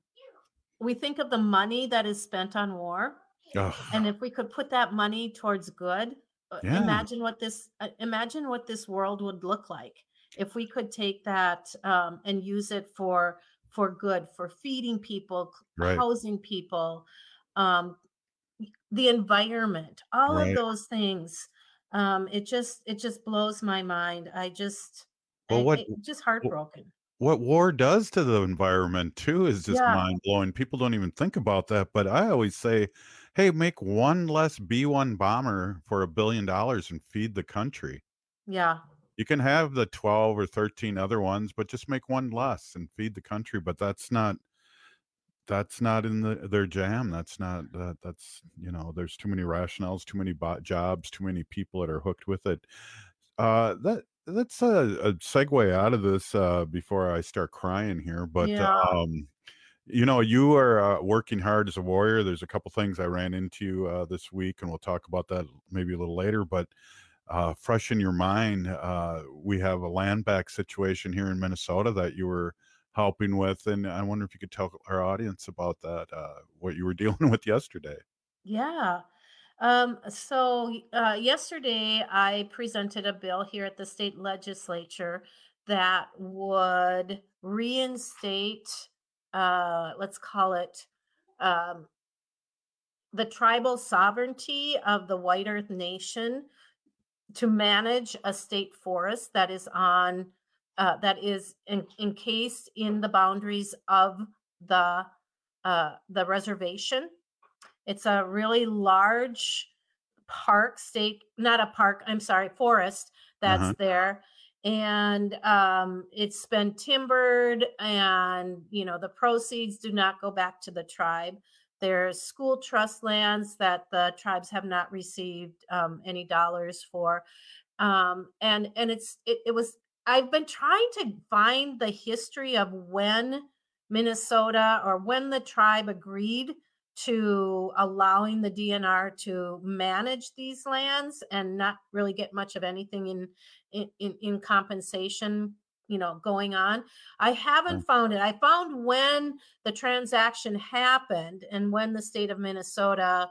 we think of the money that is spent on war,
Ugh.
and if we could put that money towards good, uh,
Yeah.
imagine what this uh, imagine what this world would look like if we could take that um, and use it for for good, for feeding people, c-
Right.
housing people, um, the environment, all of
Right.
those things. Um, it just it just blows my mind. I just
Well,
I,
what
I just
wh-
heartbroken.
what war does to the environment too is just
Yeah.
mind blowing. People don't even think about that, but I always say, hey, make one less B one bomber for a billion dollars and feed the country.
Yeah.
You can have the twelve or thirteen other ones, but just make one less and feed the country. But that's not that's not in the their jam. That's not that that's you know, there's too many rationales, too many bot jobs, too many people that are hooked with it. Uh that that's a, a segue out of this uh before I start crying here. But
Yeah.
um you know, you are uh, working hard as a warrior. There's a couple things I ran into uh, this week, and we'll talk about that maybe a little later. But uh, fresh in your mind, uh, we have a land back situation here in Minnesota that you were helping with, and I wonder if you could tell our audience about that, uh, what you were dealing with yesterday.
Yeah. Um, so y- uh, yesterday I presented a bill here at the state legislature that would reinstate, uh, let's call it, um, the tribal sovereignty of the White Earth Nation to manage a state forest that is on uh, that is en- encased in the boundaries of the uh, the reservation. It's a really large park, state, not a park, I'm sorry, forest that's
Uh-huh.
there. And um, it's been timbered, and, you know, the proceeds do not go back to the tribe. There's school trust lands that the tribes have not received um, any dollars for. Um, and and it's it, it was I've been trying to find the history of when Minnesota or when the tribe agreed to allowing the D N R to manage these lands and not really get much of anything in in, in, in compensation, you know, going on. I haven't found it. I found when the transaction happened and when the state of Minnesota,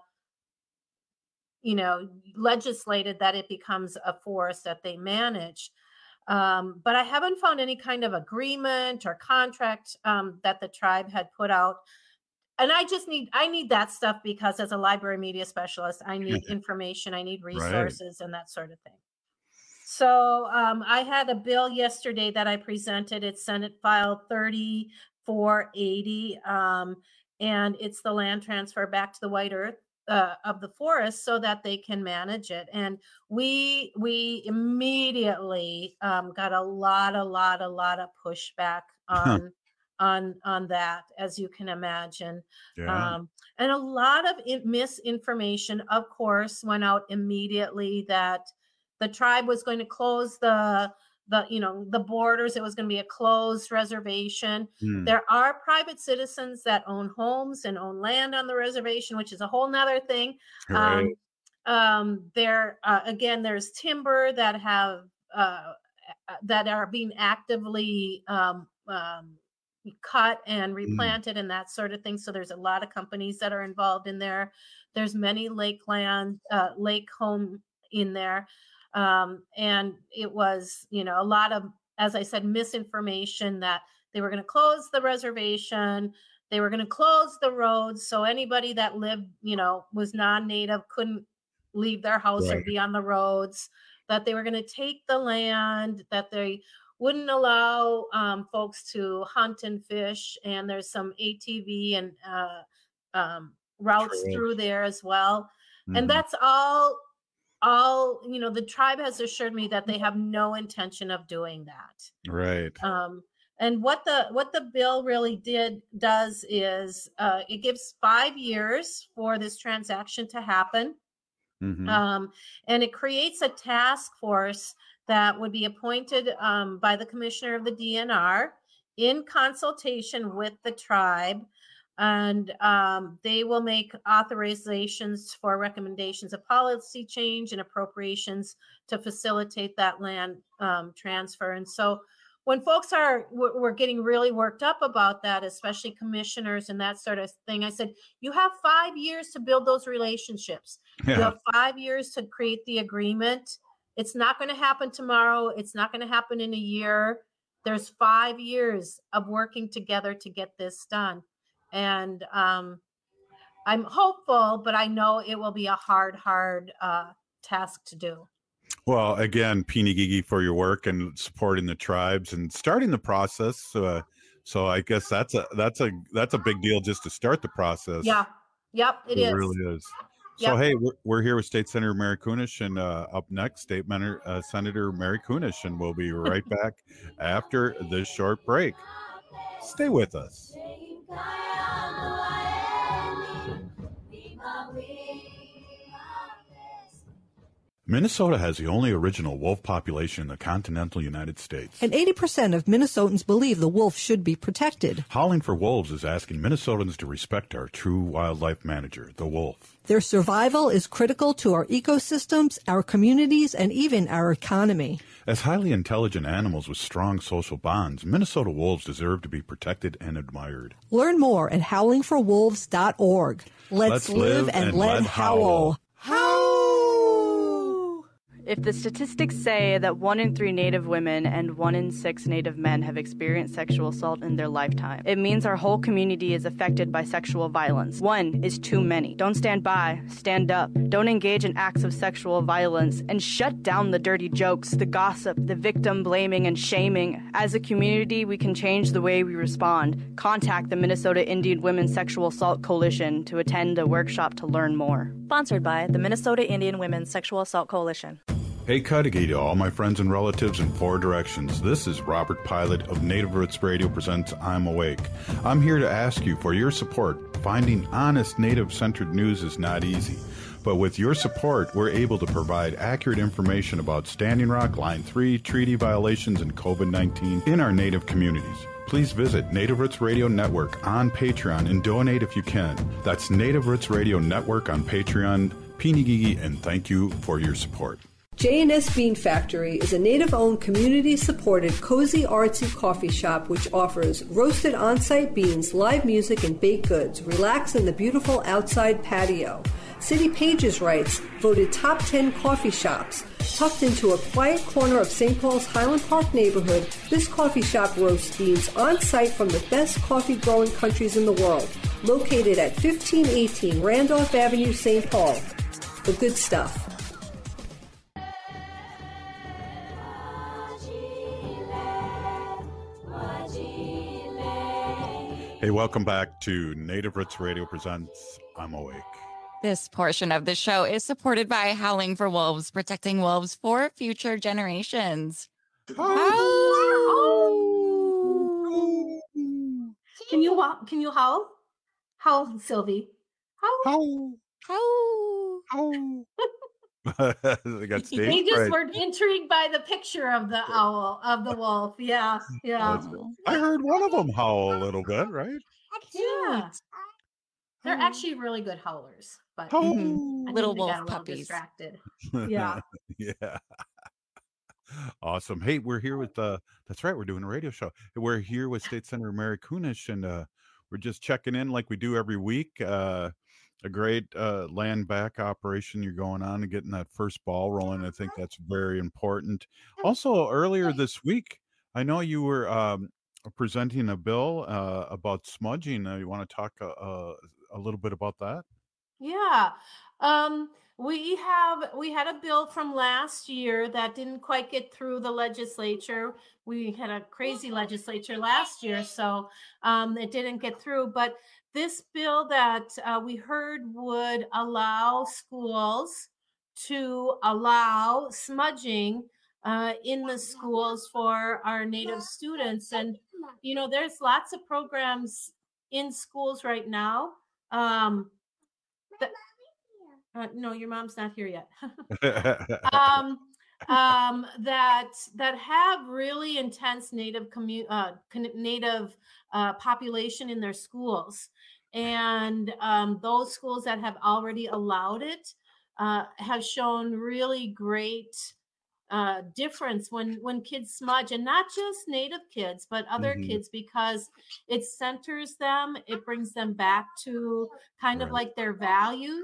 you know, legislated that it becomes a forest that they manage. Um, but I haven't found any kind of agreement or contract um, that the tribe had put out. And I just need, I need that stuff because as a library media specialist, I need information, I need resources right. and that sort of thing. So um, I had a bill yesterday that I presented. It's Senate File thirty-four eighty, um, and it's the land transfer back to the White Earth uh, of the forest so that they can manage it. And we we immediately um, got a lot, a lot, a lot of pushback on. Huh. on on that, as you can imagine. Yeah. Um, and a lot of in- misinformation, of course, went out immediately that the tribe was going to close the, the you know, the borders. It was going to be a closed reservation. Mm. There are private citizens that own homes and own land on the reservation, which is a whole nother thing. Right. Um, um, there, uh, again, there's timber that have, uh, that are being actively um, um, cut and replanted mm. and that sort of thing. So there's a lot of companies that are involved in there. There's many lakeland, uh, lake home in there. Um, and it was, you know, a lot of, as I said, misinformation that they were going to close the reservation. They were going to close the roads. So anybody that lived, you know, was non-native couldn't leave their house right. or be on the roads, that they were going to take the land, that they wouldn't allow um, folks to hunt and fish. And there's some A T V and uh, um, routes True. through there as well. Mm-hmm. And that's all, all, you know, the tribe has assured me that they have no intention of doing that.
Right.
Um, and what the, what the bill really did does is uh, it gives five years for this transaction to happen. Mm-hmm. Um, and it creates a task force that would be appointed um, by the commissioner of the D N R in consultation with the tribe. And um, they will make authorizations for recommendations of policy change and appropriations to facilitate that land um, transfer. And so when folks are, we're getting really worked up about that, especially commissioners and that sort of thing, I said, you have five years to build those relationships. Yeah. You have five years to create the agreement. It's not going to happen tomorrow. It's not going to happen in a year. There's five years of working together to get this done. And um, I'm hopeful, but I know it will be a hard, hard uh, task to do.
Well, again, Pini Gigi for your work and supporting the tribes and starting the process. Uh, so I guess that's a that's a that's a big deal just to start the process.
Yeah. Yep. It,
it
is.
really is. So, yep. Hey, we're, we're here with State Senator Mary Kunesh, and uh, up next, State Men- uh, Senator Mary Kunesh, and we'll be right back after this short break. Stay with us. Minnesota has the only original wolf population in the continental United States.
And eighty percent of Minnesotans believe the wolf should be protected.
Howling for Wolves is asking Minnesotans to respect our true wildlife manager, the wolf.
Their survival is critical to our ecosystems, our communities, and even our economy.
As highly intelligent animals with strong social bonds, Minnesota wolves deserve to be protected and admired.
Learn more at howling for wolves dot org. Let's,
Let's
live,
live
and,
and
let
let
howl.
Howl.
Howl!
If the statistics say that one in three Native women and one in six Native men have experienced sexual assault in their lifetime, it means our whole community is affected by sexual violence. One is too many. Don't stand by, stand up. Don't engage in acts of sexual violence, and shut down the dirty jokes, the gossip, the victim blaming and shaming. As a community, we can change the way we respond. Contact the Minnesota Indian Women's Sexual Assault Coalition to attend a workshop to learn more.
Sponsored by the Minnesota Indian Women's Sexual Assault Coalition.
Hey, Cudahy to all my friends and relatives in four directions. This is Robert Pilot of Native Roots Radio presents I'm Awake. I'm here to ask you for your support. Finding honest Native-centered news is not easy. But with your support, we're able to provide accurate information about Standing Rock, Line three, treaty violations, and COVID nineteen in our Native communities. Please visit Native Roots Radio Network on Patreon and donate if you can. That's Native Roots Radio Network on Patreon. Pinigigi, and thank you for your support.
J and S Bean Factory is a Native-owned, community-supported, cozy, artsy coffee shop which offers roasted on-site beans, live music, and baked goods. Relax in the beautiful outside patio. City Pages writes, voted top ten coffee shops. Tucked into a quiet corner of Saint Paul's Highland Park neighborhood, this coffee shop roasts beans on-site from the best coffee-growing countries in the world. Located at fifteen eighteen Randolph Avenue, Saint Paul. The good stuff.
Hey, welcome back to Native Roots Radio presents I'm Awake.
This portion of the show is supported by Howling for Wolves, protecting wolves for future generations.
Oh. Can you walk? Can you howl? Howl, Sylvie. Howl.
Howl.
Howl.
They got stage
They just
fright.
were intrigued by the picture of the owl, of the wolf. Yeah, yeah.
I heard one of them howl a little bit, right?
Yeah. They're actually really good howlers, but
Oh.
I think
Little
they
wolf
got a little
puppies.
distracted. Yeah.
Yeah. Awesome. Hey, we're here with uh that's right, we're doing a radio show. We're here with State Senator Mary Kunesh, and uh we're just checking in like we do every week. Uh a great uh land back operation you're going on and getting that first ball rolling. I think that's very important. Also, earlier this week, I know you were um presenting a bill uh about smudging. Uh, you want to talk uh, uh, a little bit about that?
Yeah. Um, we have we had a bill from last year that didn't quite get through the legislature. We had a crazy legislature last year, so um, it didn't get through. But this bill that uh, we heard would allow schools to allow smudging uh, in the schools for our Native students. And, you know, there's lots of programs in schools right now. Um, that, uh, no, your mom's not here yet. um, um, that that have really intense Native commu- uh, con- Native uh, population in their schools, and um, those schools that have already allowed it uh, have shown really great uh, difference when when kids smudge, and not just Native kids, but other
Mhm.
kids, because it centers them, it brings them back to kind of
Right.
like their values.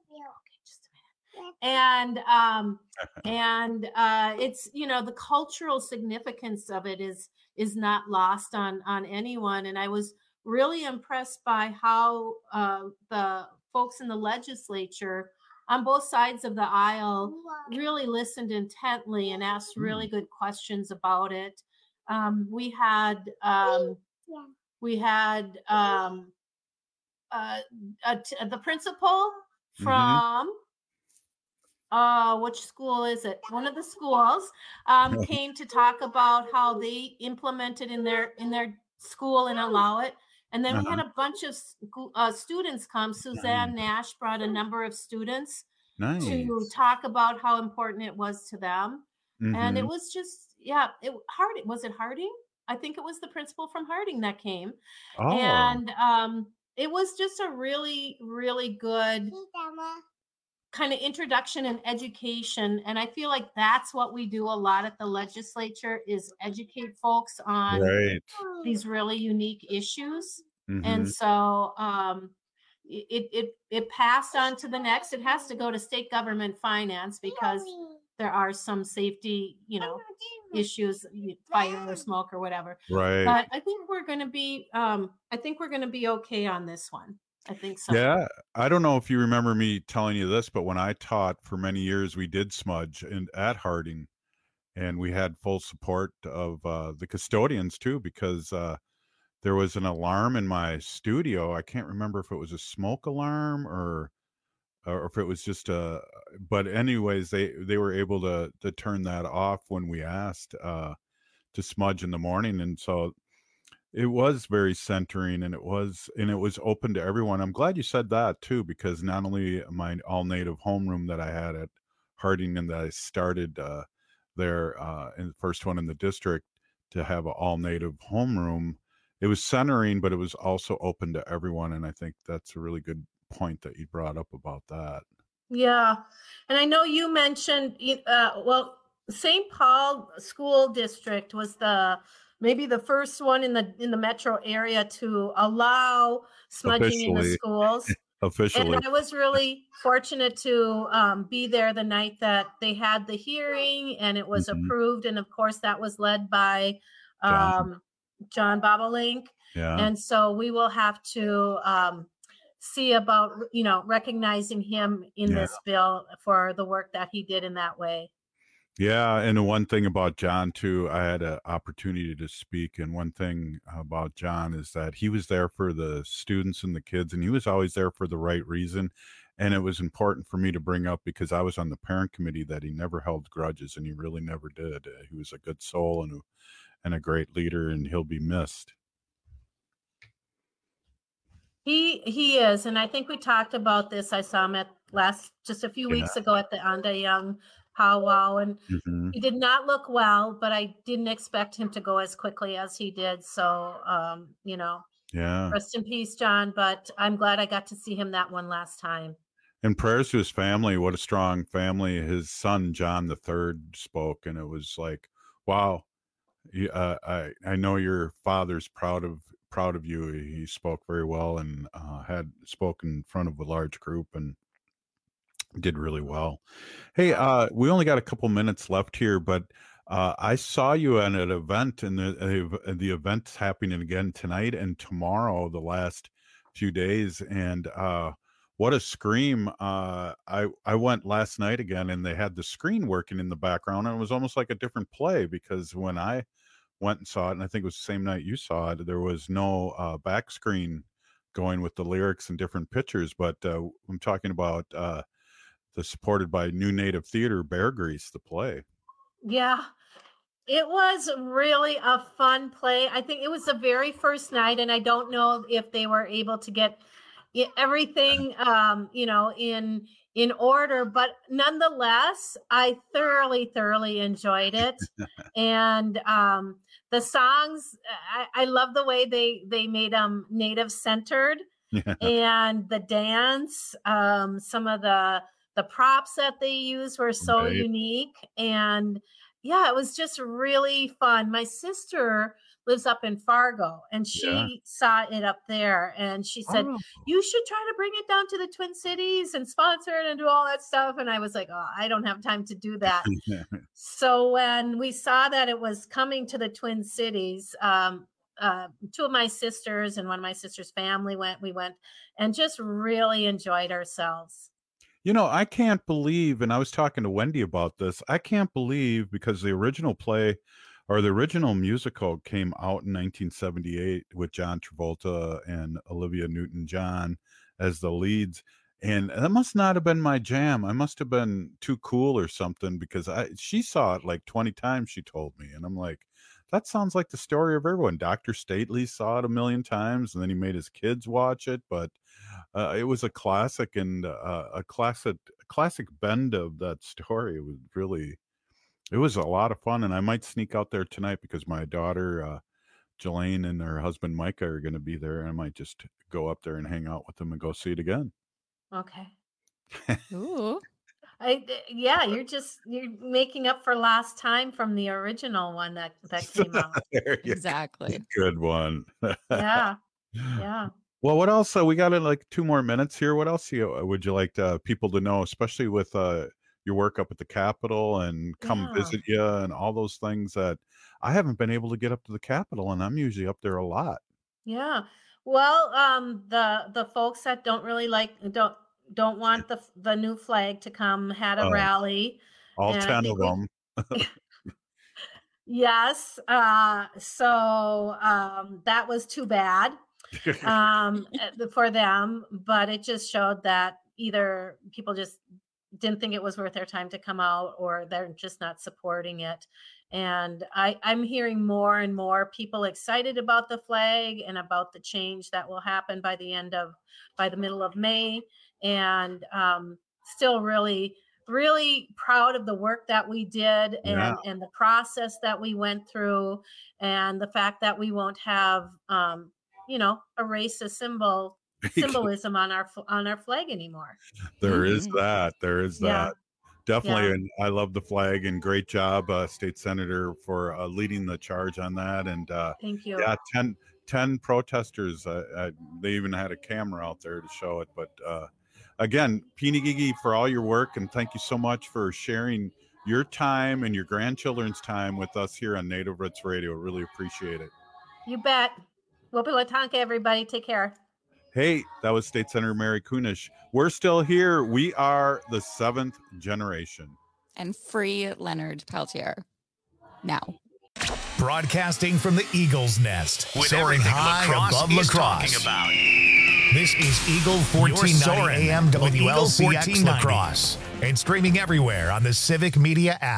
And um and uh it's, you know, the cultural significance of it is is not lost on on anyone. And I was really impressed by how uh the folks in the legislature on both sides of the aisle really listened intently and asked really good questions about it. Um we had um we had um uh, uh t- the principal from uh which school is it, one of the schools um came to talk about how they implemented in their in their school and allow it. And then we had a bunch of sc- uh, students come. Suzanne Nash brought a number of students
Nice.
to talk about how important it was to them. And it
Mhm.
was just, yeah, it Harding, was it Harding? I think it was the principal from Harding that came.
Oh.
And um it was just a really, really good kind of introduction and education. And I feel like that's what we do a lot at the legislature, is educate folks on
Right.
these really unique issues.
Mhm.
And so um it it it passed on to the next. It has to go to state government finance because there are some safety, you know, issues, fire or smoke or whatever.
Right.
But I think we're going to be, um, I think we're going to be okay on this one. I think so.
Yeah. I don't know if you remember me telling you this, but when I taught for many years, we did smudge in, at Harding, and we had full support of uh, the custodians too, because uh, there was an alarm in my studio. I can't remember if it was a smoke alarm or or if it was just a, but anyways, they, they were able to, to turn that off when we asked uh, to smudge in the morning. And so it was very centering, and it was, and it was open to everyone. I'm glad you said that too, because not only my all native homeroom that I had at Harding and that I started uh, there uh, in the first one in the district to have an all native homeroom, it was centering, but it was also open to everyone. And I think that's a really good point that you brought up about that.
Yeah. And I know you mentioned, uh, well, Saint Paul School District was the, maybe the first one in the, in the metro area to allow smudging officially in the schools.
Officially.
And I was really fortunate to um, be there the night that they had the hearing and it was mm-hmm. approved. And of course that was led by um, John, John Bobolink.
Yeah.
And so we will have to, um, see about, you know, recognizing him in yeah. this bill for the work that he did in that way.
Yeah. And the one thing about John too, I had an opportunity to speak. And one thing about John is that he was there for the students and the kids, and he was always there for the right reason. And it was important for me to bring up because I was on the parent committee that he never held grudges, and he really never did. He was a good soul and a, and a great leader, and he'll be missed.
He he is, and I think we talked about this. I saw him at last just a few
Yeah.
weeks ago at the Anda Young powwow, and
Mhm.
he did not look well, but I didn't expect him to go as quickly as he did. So, um, you know,
Yeah.
rest in peace, John. But I'm glad I got to see him that one last time.
And prayers to his family. What a strong family. His son, John the Third, spoke, and it was like, wow, you- uh, I, I know your father's proud of proud of you. He spoke very well and uh, had spoken in front of a large group and did really well. Hey, uh, we only got a couple minutes left here, but uh, I saw you at an event, and the, uh, the event's happening again tonight and tomorrow, the last few days. And uh, what a scream. Uh, I, I went last night again, and they had the screen working in the background, and it was almost like a different play, because when I went and saw it, and I think it was the same night you saw it, there was no uh, back screen going with the lyrics and different pictures. But uh, I'm talking about uh, the supported by New Native Theater, Bear Grease, the play.
Yeah, it was really a fun play. I think it was the very first night, and I don't know if they were able to get i- everything, um, you know, in in order, but nonetheless, I thoroughly, thoroughly enjoyed it. And um, the songs, I, I love the way they they made them native centered,
Yeah.
and the dance, um, some of the the props that they used were so
Right.
unique. And yeah, it was just really fun. My sister lives up in Fargo, and she
Yeah.
saw it up there, and she said,
Oh.
you should try to bring it down to the Twin Cities and sponsor it and do all that stuff. And I was like, oh, I don't have time to do that. So when we saw that it was coming to the Twin Cities, um, uh, two of my sisters and one of my sister's family went, we went and just really enjoyed ourselves.
You know, I can't believe, and I was talking to Wendy about this, I can't believe, because the original play or the original musical came out in nineteen seventy-eight with John Travolta and Olivia Newton-John as the leads. And that must not have been my jam. I must have been too cool or something, because I she saw it like twenty times, she told me. And I'm like, that sounds like the story of everyone. Doctor Stately saw it a million times, and then he made his kids watch it. But uh, it was a classic, and uh, a classic classic bend of that story. It was really, it was a lot of fun. And I might sneak out there tonight because my daughter, uh, Jelaine, and her husband, Micah, are going to be there. And I might just go up there and hang out with them and go see it again.
Okay.
Ooh.
I, yeah, you're just, you're making up for lost time from the original one that, that came out.
There you go.
Exactly.
Good one.
Yeah. Yeah.
Well, what else? Uh, we got uh, like two more minutes here. What else you, would you like uh, people to know, especially with uh, your work up at the Capitol and come
Yeah.
visit you and all those things that I haven't been able to get up to the Capitol, and I'm usually up there a lot.
Yeah. Well, um, the the folks that don't really like don't don't want the the new flag to come had a
Oh,
rally.
all
And I
ten
think
of
we
them.
yes. Uh, so um, that was too bad um, uh, for them, but it just showed that either people just didn't think it was worth their time to come out, or they're just not supporting it. And I, I'm hearing more and more people excited about the flag and about the change that will happen by the end of, by the middle of May. And um, still really, really proud of the work that we did and,
Yeah.
and the process that we went through, and the fact that we won't have, um, you know, a racist symbol symbolism on our f- on our flag anymore.
There is that. There is
Yeah.
that. Definitely.
Yeah.
And I love the flag, and great job, uh, State Senator, for uh, leading the charge on that. And uh,
Thank you.
yeah, ten, ten protesters. Uh, uh, they even had a camera out there to show it. But uh, again, Peeny Gigi, for all your work, and thank you so much for sharing your time and your grandchildren's time with us here on Native Roots Radio. Really appreciate it.
You bet. Wapilatanka, everybody. Take care.
Hey, that was State Senator Mary Kunish. We're still here. We are the seventh generation.
And free Leonard Peltier. Now.
Broadcasting from the Eagle's Nest,
With
soaring
everything
high
lacrosse
above
is
lacrosse.
talking about.
This is Eagle fourteen ninety A M W L C X Lacrosse, and streaming everywhere on the Civic Media app.